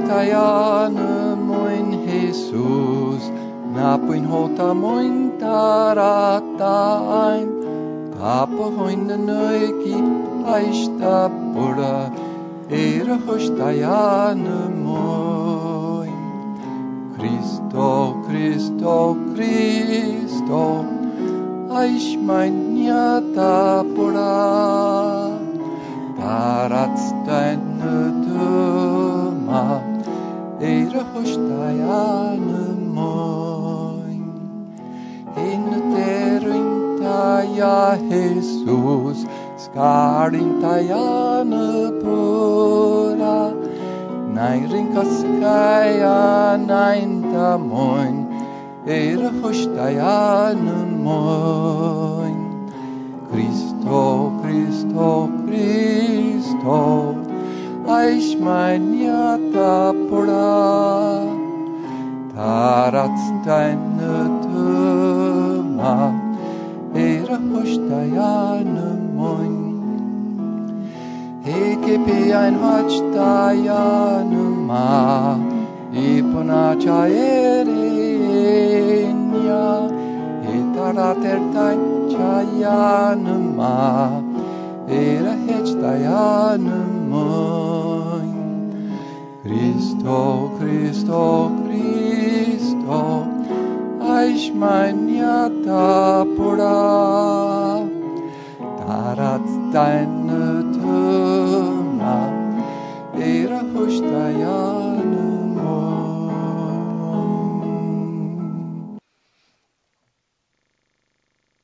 tayana moin Jesus, napuin hota moin taratain, tapa hoin na nuiki aista pura, era hosh tayana moin. Cristo, Cristo, Cristo, aish mein nyata pura, tarats deine Duma, era hosh tayana moin. In terin taya Jesus, skarin tayana pura, nairin kaskaya nain tamoin, era hosh tayana moin. Cristo, Cristo, Cristo, aish mein nyata pura, tarats deine Duma, era hosh tayana moin. Hekepi ein hoch tayana ma, ipona chaerenia, etarater tain chayana ma, era hech tayana moin. Cristo, Cristo, Cristo, aish mein nyata pura, tarats deine Duma, era hosh tayana